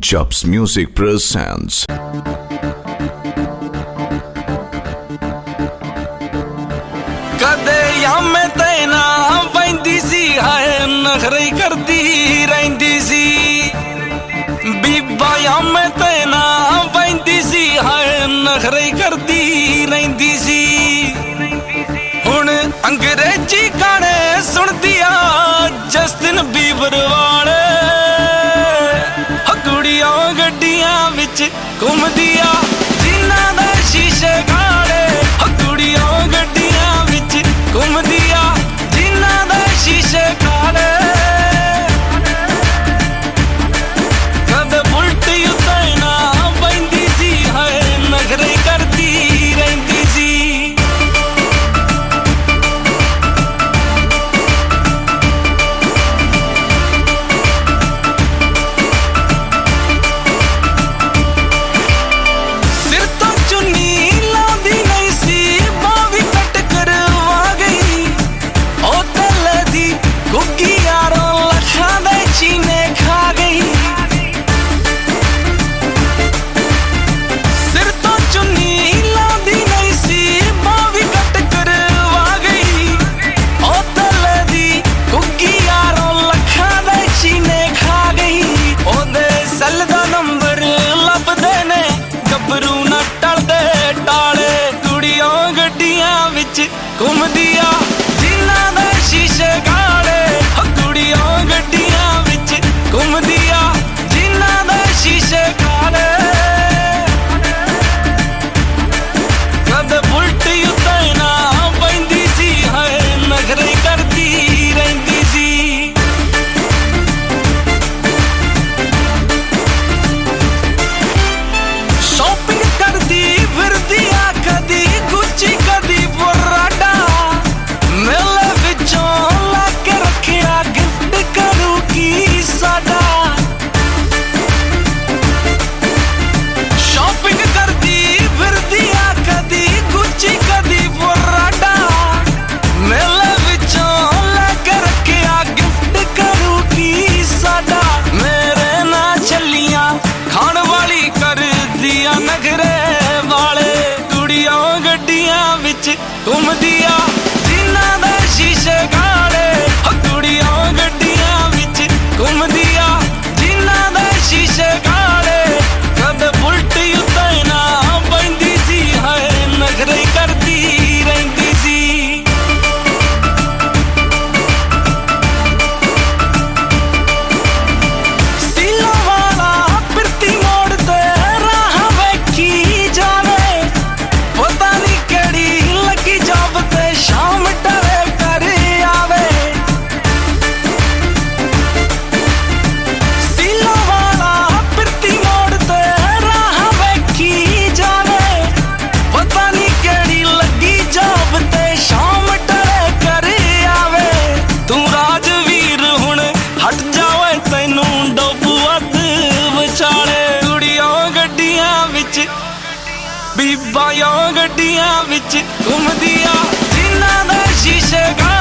Jobs Music presents. कदे यामें तैना बैंदी सी हाय नखरे करती रहंदी सी बीबा यामें तैना बैंदी सी हाय नखरे करती रहंदी सी हुण अंग्रेजी गाने सुन दिया जस्टिन बीबर वाले कुड़ियां गड्डियां विच घूम दिया जिन्ना दे शीशे गाड़े कुड़ियां गड्डियां विच घूम दिया जिन्ना दे शीशे गाड़े कद बुलटी उतैना बैंदी सी हाय नखरे करती रहंदी सी घूम दिया जिन्ना दे शीशे गाड़े कुड़ियां गड्डियां विच घूम दिया जिन्ना दे शीशे गाड़े कद बुलटी उतैना बैंदी सी हाय नखरे करती रहंदी सी शॉपिंग करदी फिरदी कदी गुच्ची कदी नखरे वाले कुड़ियां गड्डियां विच घूम दिया जिन्ना दे शीशे गाड़े कुड़ियां गड्डियां विच घूम दिया जिन्ना दे शीशे गाड़े कद बुलटी उतैना बैंदी सी हाय नखरे करती रहंदी सी बीबा गड्डियां विच घूम दिया जिन्ना दे शीशे